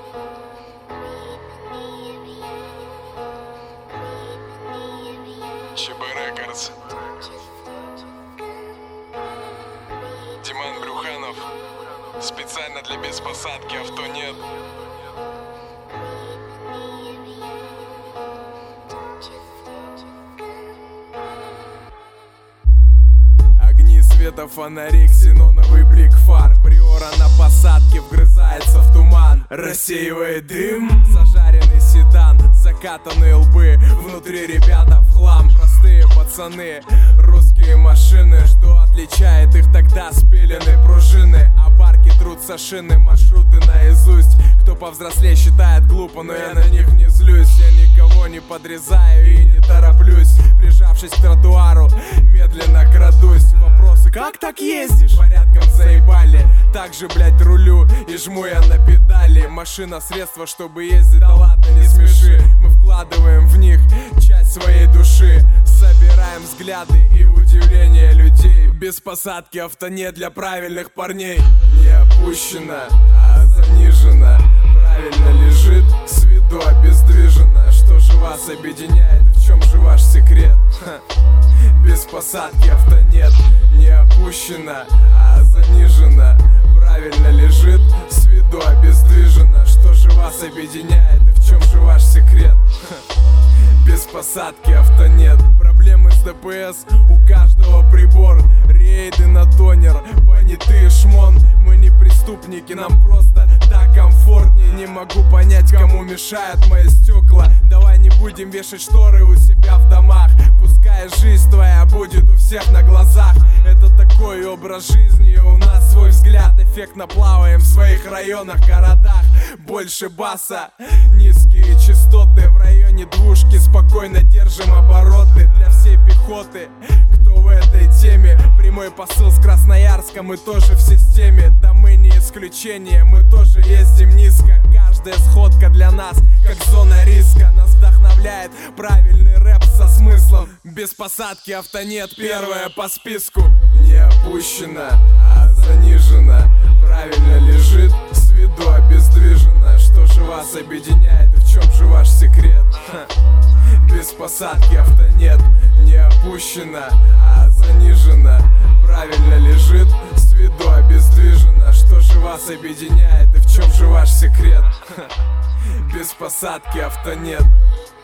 ЧБ Рекордс. Диман Брюханов. Специально для беспосадки авто нет. Огни света, фонари, ксеноновый блик фар. Приора на посадке вгрызается в туман, рассеивает дым. Зажаренный седан, закатанные лбы, внутри ребята в хлам. Простые пацаны, русские машины. Что отличает их тогда? Спиленные пружины. А барки трутся шины, маршруты наизусть. Кто повзрослее считает глупо, но я на них не злюсь. Я никого не подрезаю и не тороплюсь. Прижавшись к тротуару, медленно крадусь. Вопросы: как так ездишь? Порядком заебали. Так же, блять, рулю и жму я на педали. Машина — средство, чтобы ездить, да ладно, не смеши. Мы вкладываем в них часть своей души. Собираем взгляды и удивление людей. Без посадки авто нет для правильных парней. Не опущено, а занижено. Правильно лежит, с виду обездвижено. Что же вас объединяет и в чем же ваш секрет? Без посадки авто нет. Не опущено, а занижено. Правильно лежит, с виду обездвижено. Что же вас объединяет и в чем же ваш секрет? Без посадки авто нет. Проблемы с ДПС, у каждого прибор. Рейды на тонер, понятые шмон. Мы не преступники, нам просто так комфортнее. Не могу понять, кому мешают мои стекла. Давай не будем вешать шторы у себя в домах. Пускай жизнь твоя будет у всех на глазах. Это такой образ жизни, у нас свой взгляд. Эффектно плаваем в своих районах, городах. Больше баса, низкие частоты. В районе двушки спокойно держим обороты. Для всей пехоты, кто в этой теме. Прямой посыл с Красноярска, мы тоже в системе. Да мы не исключение, мы тоже ездим низко. Каждая сходка для нас как зона риска. Нас вдохновляет правильный рэп со смыслом. Без посадки авто нет, первое по списку. Не опущено, а занижено. Правильно лежит, с виду обездвижено. Что же вас объединяет и в чем же ваш секрет? Без посадки авто нет. Не опущено, а занижено. Правильно лежит, с виду обездвижено. Что же вас объединяет и в чем же ваш секрет? Без посадки авто нет.